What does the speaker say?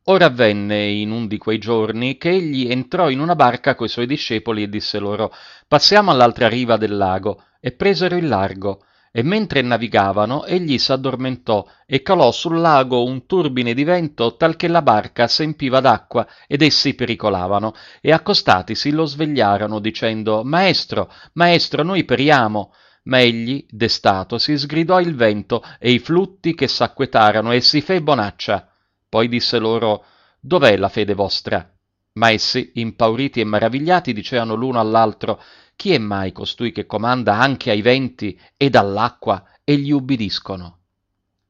Ora avvenne in un di quei giorni che egli entrò in una barca coi suoi discepoli e disse loro: Passiamo all'altra riva del lago. E presero il largo. E mentre navigavano, egli s'addormentò e calò sul lago un turbine di vento tal che la barca s'empiva d'acqua ed essi pericolavano. E accostatisi lo svegliarono dicendo: Maestro, maestro, noi periamo. Ma egli, destatosi, sgridò il vento e i flutti che s'acquetarono e si fe bonaccia. Poi disse loro: Dov'è la fede vostra? Ma essi, impauriti e maravigliati, dicevano l'uno all'altro: Chi è mai costui che comanda anche ai venti ed all'acqua e gli ubbidiscono?